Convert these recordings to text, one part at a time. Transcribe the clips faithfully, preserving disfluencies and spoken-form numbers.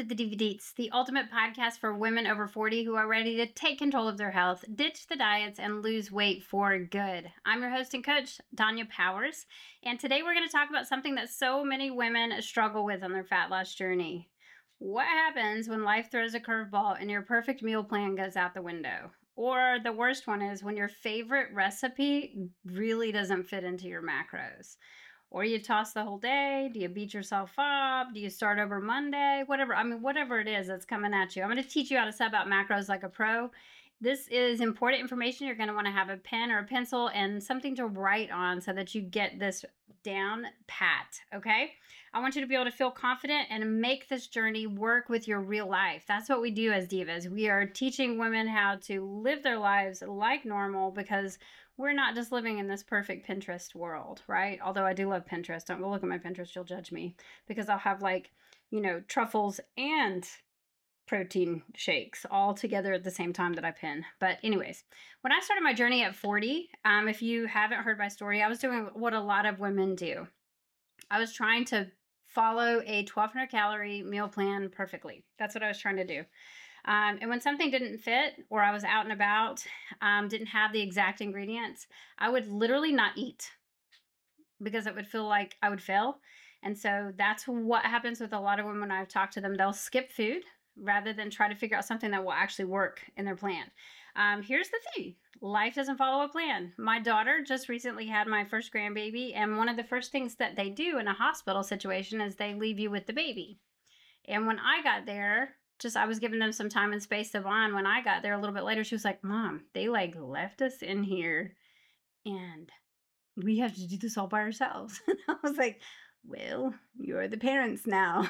to the D V Ds, the ultimate podcast for women over forty who are ready to take control of their health, ditch the diets, and lose weight for good. I'm your host and coach, Tanya Powers, and today we're going to talk about something that so many women struggle with on their fat loss journey. What happens when life throws a curveball and your perfect meal plan goes out the window? Or the worst one is when your favorite recipe really doesn't fit into your macros. Or you toss the whole day? Do you beat yourself up? Do you start over Monday? Whatever. I mean, whatever it is that's coming at you. I'm going to teach you how to set out macros like a pro. This is important information. You're going to want to have a pen or a pencil and something to write on so that you get this down pat, okay? I want you to be able to feel confident and make this journey work with your real life. That's what we do as divas. We are teaching women how to live their lives like normal because we're not just living in this perfect Pinterest world, right? Although I do love Pinterest. Don't go look at my Pinterest. You'll judge me because I'll have like, you know, truffles and protein shakes all together at the same time that I pin. But anyways, when I started my journey at forty, um, if you haven't heard my story, I was doing what a lot of women do. I was trying to follow a twelve hundred calorie meal plan perfectly. That's what I was trying to do. Um, and when something didn't fit or I was out and about, um, didn't have the exact ingredients, I would literally not eat because it would feel like I would fail. And so that's what happens with a lot of women when I've talked to them. They'll skip food rather than try to figure out something that will actually work in their plan. Um, here's the thing. Life doesn't follow a plan. My daughter just recently had my first grandbaby, and one of the first things that they do in a hospital situation is they leave you with the baby. And when I got there, just I was giving them some time and space to bond. When I got there a little bit later, she was like, Mom, they like left us in here and we have to do this all by ourselves. And I was like, well, you're the parents now.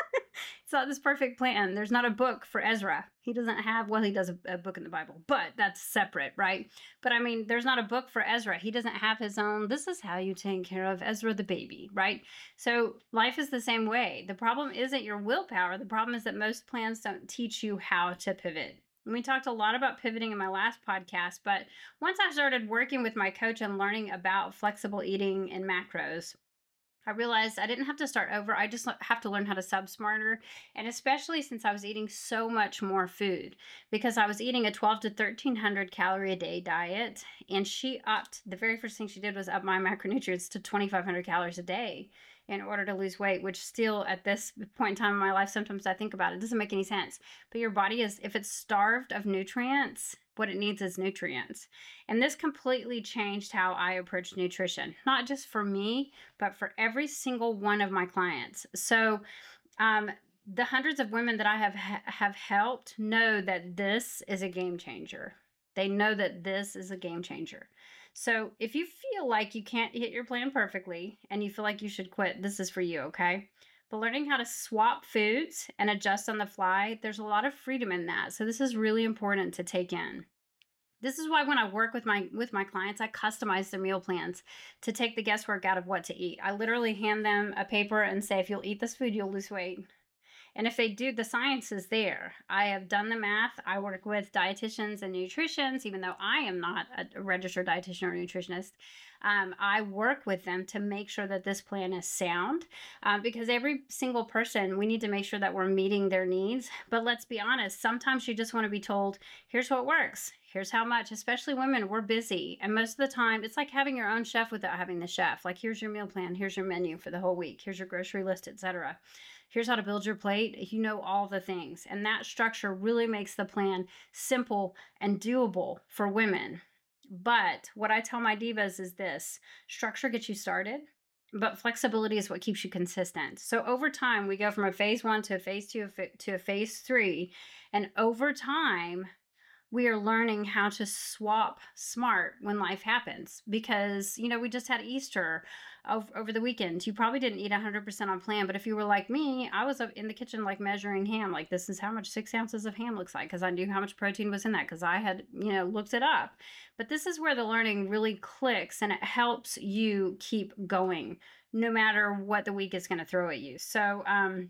It's not this perfect plan. There's not a book for Ezra. He doesn't have, well, he does a, a book in the Bible, but that's separate, right? But I mean, there's not a book for Ezra. He doesn't have his own, this is how you take care of Ezra the baby, right? So life is the same way. The problem isn't your willpower. The problem is that most plans don't teach you how to pivot. And we talked a lot about pivoting in my last podcast, but once I started working with my coach and learning about flexible eating and macros, I realized I didn't have to start over. I just have to learn how to sub smarter. And especially since I was eating so much more food because I was eating a twelve to thirteen hundred calorie a day diet. And she upped, the very first thing she did was up my macronutrients to twenty-five hundred calories a day in order to lose weight, which still at this point in time in my life, sometimes I think about it, it doesn't make any sense. But your body is, if it's starved of nutrients, what it needs is nutrients. And this completely changed how I approach nutrition, not just for me, but for every single one of my clients. So um, the hundreds of women that I have have helped know that this is a game changer. They know that this is a game changer. So if you feel like you can't hit your plan perfectly and you feel like you should quit, this is for you, okay? But learning how to swap foods and adjust on the fly, there's a lot of freedom in that. So this is really important to take in. This is why when I work with my with my clients, I customize their meal plans to take the guesswork out of what to eat. I literally hand them a paper and say, if you'll eat this food, you'll lose weight. And if they do, the science is there. I have done the math. I work with dietitians and nutritionists, even though I am not a registered dietitian or nutritionist. Um, I work with them to make sure that this plan is sound um, because every single person, we need to make sure that we're meeting their needs. But let's be honest, sometimes you just want to be told, here's what works. Here's how much, especially women, we're busy. And most of the time, it's like having your own chef without having the chef. Like, here's your meal plan. Here's your menu for the whole week. Here's your grocery list, et cetera. Here's how to build your plate. You know all the things. And that structure really makes the plan simple and doable for women. But what I tell my divas is this: structure gets you started, but flexibility is what keeps you consistent. So over time, we go from a phase one to a phase two to a phase three. And over time, we are learning how to swap smart when life happens because, you know, we just had Easter over, over the weekend. You probably didn't eat one hundred percent on plan, but if you were like me, I was in the kitchen like measuring ham. Like, this is how much six ounces of ham looks like because I knew how much protein was in that because I had, you know, looked it up. But this is where the learning really clicks and it helps you keep going no matter what the week is going to throw at you. So, um,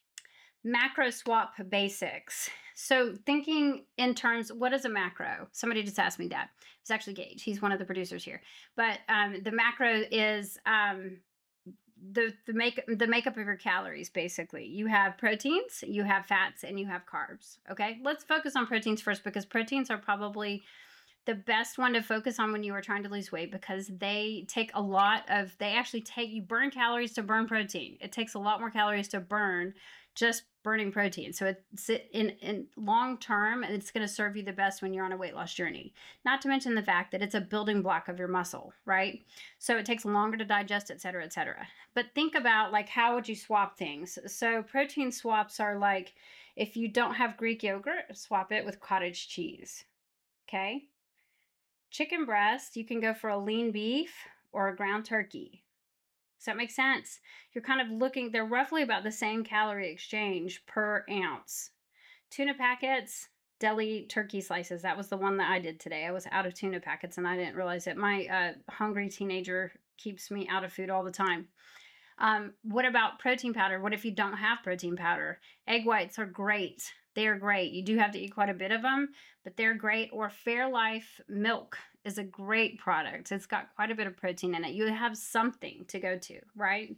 macro swap basics. So thinking in terms, what is a macro? Somebody just asked me that. It's actually Gage. He's one of the producers here. But um, the macro is um, the the make the makeup of your calories. Basically, you have proteins, you have fats, and you have carbs. Okay, let's focus on proteins first, because proteins are probably the best one to focus on when you are trying to lose weight, because they take a lot of, they actually take, you burn calories to burn protein. It takes a lot more calories to burn just burning protein. So it's in, in long term, and it's going to serve you the best when you're on a weight loss journey. Not to mention the fact that it's a building block of your muscle, right? So it takes longer to digest, et cetera, et cetera. But think about, like, how would you swap things? So protein swaps are like, if you don't have Greek yogurt, swap it with cottage cheese. Okay. Chicken breast, you can go for a lean beef or a ground turkey. Does that make sense? You're kind of looking, they're roughly about the same calorie exchange per ounce. Tuna packets, deli turkey slices. That was the one that I did today. I was out of tuna packets and I didn't realize it. My uh, hungry teenager keeps me out of food all the time. Um, what about protein powder? What if you don't have protein powder? Egg whites are great. They are great. You do have to eat quite a bit of them, but they're great. Or Fairlife milk is a great product. It's got quite a bit of protein in it. You have something to go to, right?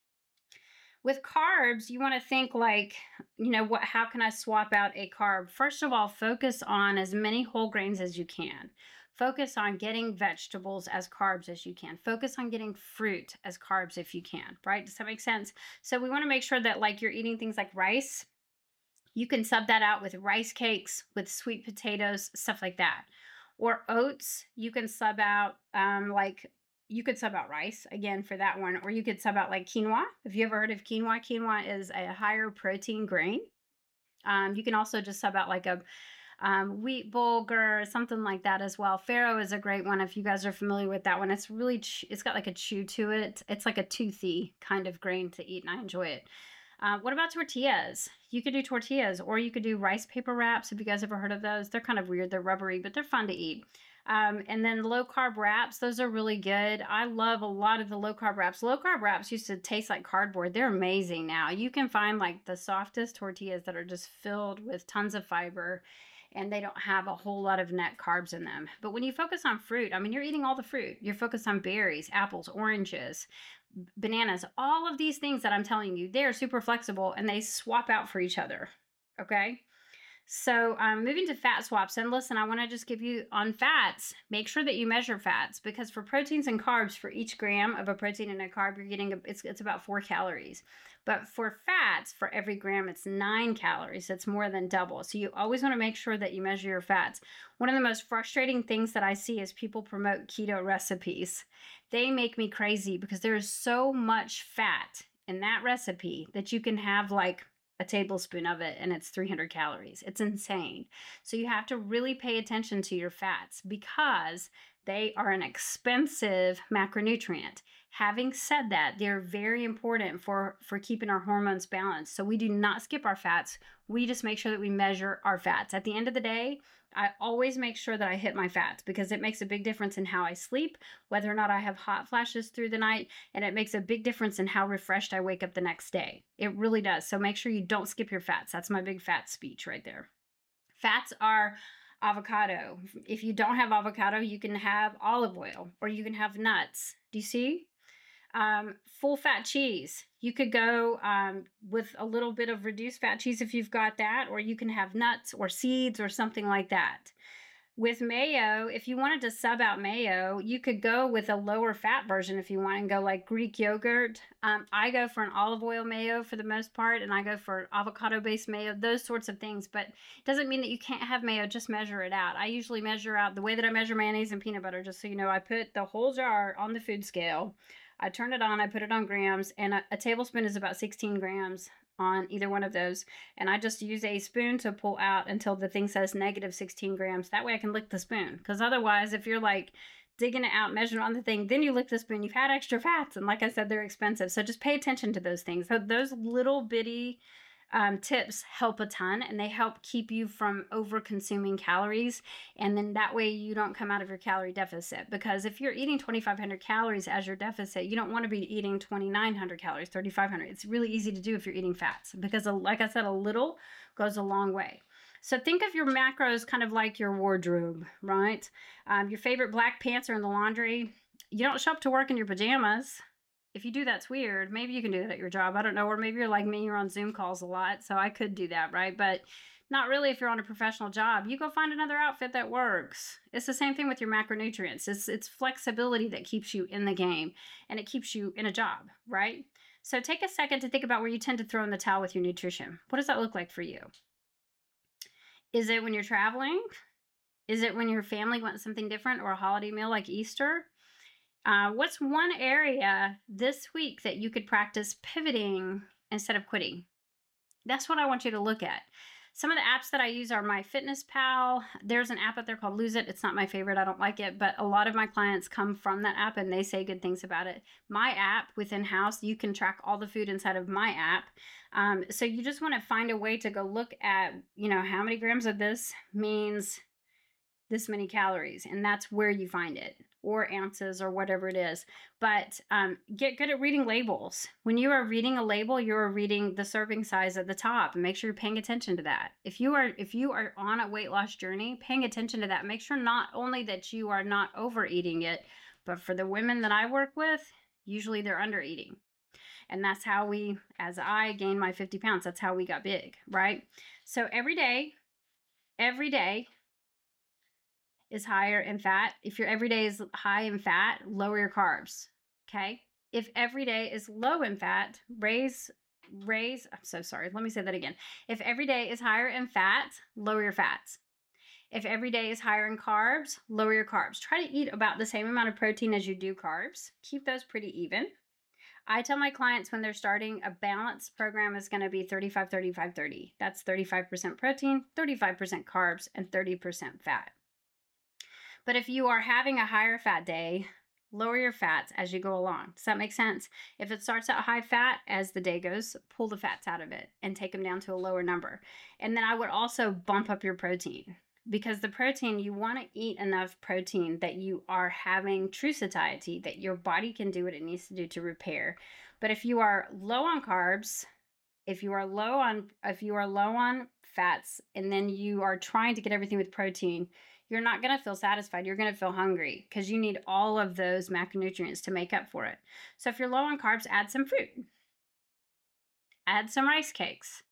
With carbs, you want to think like, you know, what? How can I swap out a carb? First of all, focus on as many whole grains as you can. Focus on getting vegetables as carbs as you can. Focus on getting fruit as carbs if you can, right? Does that make sense? So we want to make sure that, like, you're eating things like rice. You can sub that out with rice cakes, with sweet potatoes, stuff like that. Or oats, you can sub out, um, like, you could sub out rice again for that one. Or you could sub out like quinoa. Have you ever heard of quinoa? Quinoa is a higher protein grain. Um, you can also just sub out like a um, wheat bulgur, something like that as well. Farro is a great one if you guys are familiar with that one. It's really, ch- it's got like a chew to it. It's like a toothy kind of grain to eat, and I enjoy it. Uh, what about tortillas? You could do tortillas, or you could do rice paper wraps. Have you guys ever heard of those? They're kind of weird. They're rubbery, but they're fun to eat. Um, and then low carb wraps, those are really good. I love a lot of the low carb wraps. Low carb wraps used to taste like cardboard. They're amazing now. You can find like the softest tortillas that are just filled with tons of fiber, and they don't have a whole lot of net carbs in them. But when you focus on fruit, I mean, you're eating all the fruit. You're focused on berries, apples, oranges, bananas, all of these things that I'm telling you, they're super flexible and they swap out for each other. Okay. So um, moving to fat swaps, and listen, I want to just give you on fats, make sure that you measure fats, because for proteins and carbs, for each gram of a protein and a carb, you're getting, a, it's, it's about four calories. But for fats, for every gram, it's nine calories. It's more than double. So you always want to make sure that you measure your fats. One of the most frustrating things that I see is people promote keto recipes. They make me crazy because there is so much fat in that recipe that you can have like a tablespoon of it and it's three hundred calories. It's insane. So you have to really pay attention to your fats because they are an expensive macronutrient. Having said that, they're very important for, for keeping our hormones balanced. So we do not skip our fats. We just make sure that we measure our fats. At the end of the day, I always make sure that I hit my fats because it makes a big difference in how I sleep, whether or not I have hot flashes through the night, and it makes a big difference in how refreshed I wake up the next day. It really does. So make sure you don't skip your fats. That's my big fat speech right there. Fats are avocado. If you don't have avocado, you can have olive oil or you can have nuts. Do you see? Um, full fat cheese. You could go um, with a little bit of reduced fat cheese if you've got that, or you can have nuts or seeds or something like that. With mayo, if you wanted to sub out mayo, you could go with a lower fat version if you want and go like Greek yogurt. Um, I go for an olive oil mayo for the most part, and I go for avocado-based mayo, those sorts of things. But it doesn't mean that you can't have mayo, just measure it out. I usually measure out the way that I measure mayonnaise and peanut butter, just so you know, I put the whole jar on the food scale. I turn it on, I put it on grams, and a, a tablespoon is about sixteen grams on either one of those. And I just use a spoon to pull out until the thing says negative sixteen grams. That way I can lick the spoon. Because otherwise, if you're like digging it out, measuring on the thing, then you lick the spoon, you've had extra fats. And like I said, they're expensive. So just pay attention to those things. So those little bitty Um, tips help a ton, and they help keep you from over consuming calories, and then that way you don't come out of your calorie deficit. Because if you're eating twenty-five hundred calories as your deficit, you don't want to be eating twenty-nine hundred calories, thirty-five hundred. It's really easy to do if you're eating fats, because like I said, a little goes a long way. So think of your macros kind of like your wardrobe, right? Um, your favorite black pants are in the laundry. You don't show up to work in your pajamas. If you do that's weird. Maybe you can do that at your job. I don't know. Or maybe you're like me, you're on Zoom calls a lot. So I could do that, right? But not really if you're on a professional job. You go find another outfit that works. It's the same thing with your macronutrients. It's, it's flexibility that keeps you in the game and it keeps you in a job, right? So take a second to think about where you tend to throw in the towel with your nutrition. What does that look like for you? Is it when you're traveling? Is it when your family wants something different or a holiday meal like Easter? Uh, what's one area this week that you could practice pivoting instead of quitting? That's what I want you to look at. Some of the apps that I use are MyFitnessPal. There's an app out there called Lose It. It's not my favorite. I don't like it, but a lot of my clients come from that app and they say good things about it. My app within house, you can track all the food inside of my app. Um, so you just want to find a way to go look at, you know, how many grams of this means this many calories, and that's where you find it, or ounces or whatever it is. But um, get good at reading labels. When you are reading a label, you're reading the serving size at the top, and make sure you're paying attention to that. If you are if you are on a weight loss journey, paying attention to that, make sure not only that you are not overeating it, but for the women that I work with, usually they're undereating. And that's how we, as I gained my fifty pounds, that's how we got big, right? So every day, every day, is higher in fat. If your everyday is high in fat, lower your carbs, okay? If every day is low in fat, raise, raise, I'm so sorry, let me say that again. If every day is higher in fat, lower your fats. If every day is higher in carbs, lower your carbs. Try to eat about the same amount of protein as you do carbs. Keep those pretty even. I tell my clients when they're starting, a balanced program is going to be thirty-five, thirty-five, thirty. That's thirty-five percent protein, thirty-five percent carbs, and thirty percent fat. But if you are having a higher fat day, lower your fats as you go along. Does that make sense? If it starts out high fat, as the day goes, pull the fats out of it and take them down to a lower number. And then I would also bump up your protein, because the protein, you want to eat enough protein that you are having true satiety, that your body can do what it needs to do to repair. But if you are low on carbs, if you are low on, if you are low on fats, and then you are trying to get everything with protein, you're not going to feel satisfied. You're going to feel hungry because you need all of those macronutrients to make up for it. So if you're low on carbs, add some fruit. Add some rice cakes.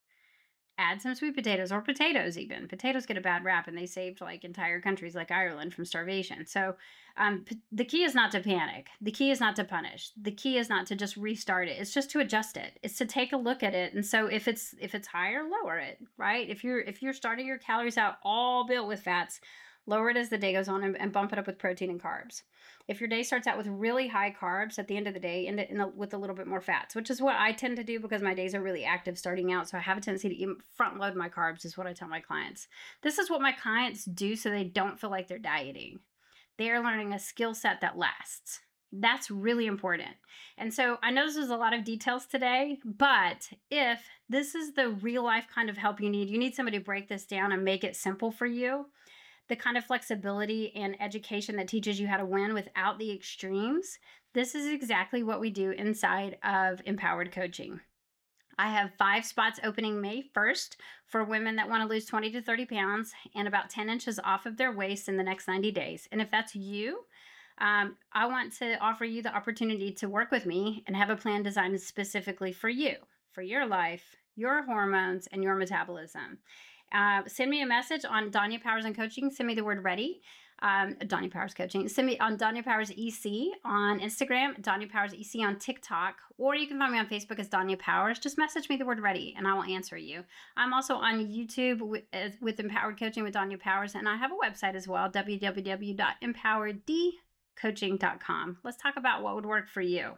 Add some sweet potatoes, or potatoes even. Potatoes get a bad rap, and they saved like entire countries like Ireland from starvation. So um, p- the key is not to panic. The key is not to punish. The key is not to just restart it. It's just to adjust it. It's to take a look at it. And so if it's if it's higher, lower it, right? If you're if you're starting your calories out all built with fats, lower it as the day goes on, and, and bump it up with protein and carbs. If your day starts out with really high carbs, at the end of the day, end it in a, with a little bit more fats, which is what I tend to do because my days are really active starting out. So I have a tendency to even front load my carbs, is what I tell my clients. This is what my clients do so they don't feel like they're dieting. They are learning a skill set that lasts. That's really important. And so I know this is a lot of details today, but if this is the real life kind of help you need, you need somebody to break this down and make it simple for you. The kind of flexibility and education that teaches you how to win without the extremes. This is exactly what we do inside of Empowered Coaching. I have five spots opening May first for women that want to lose twenty to thirty pounds and about ten inches off of their waist in the next ninety days. And if that's you, um, I want to offer you the opportunity to work with me and have a plan designed specifically for you, for your life, your hormones, and your metabolism. Uh, send me a message on Danya Powers and Coaching. Send me the word ready. Um, Danya Powers Coaching. Send me on Danya Powers E C on Instagram, Danya Powers E C on TikTok, or you can find me on Facebook as Danya Powers. Just message me the word ready and I will answer you. I'm also on YouTube with, uh, with Empowered Coaching with Danya Powers, and I have a website as well, w w w dot empowered d coaching dot com. Let's talk about what would work for you.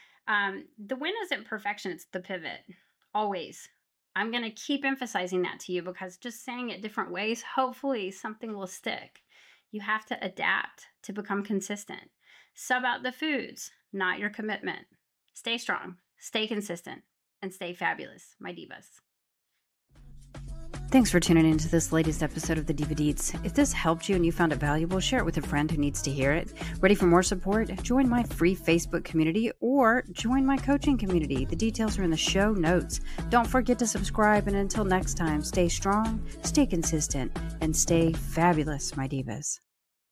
Um, the win isn't perfection, it's the pivot. Always. I'm going to keep emphasizing that to you because just saying it different ways, hopefully something will stick. You have to adapt to become consistent. Sub out the foods, not your commitment. Stay strong, stay consistent, and stay fabulous, my divas. Thanks for tuning into this latest episode of the Diva Deets. If this helped you and you found it valuable, share it with a friend who needs to hear it. Ready for more support? Join my free Facebook community or join my coaching community. The details are in the show notes. Don't forget to subscribe, and until next time, stay strong, stay consistent, and stay fabulous, my divas.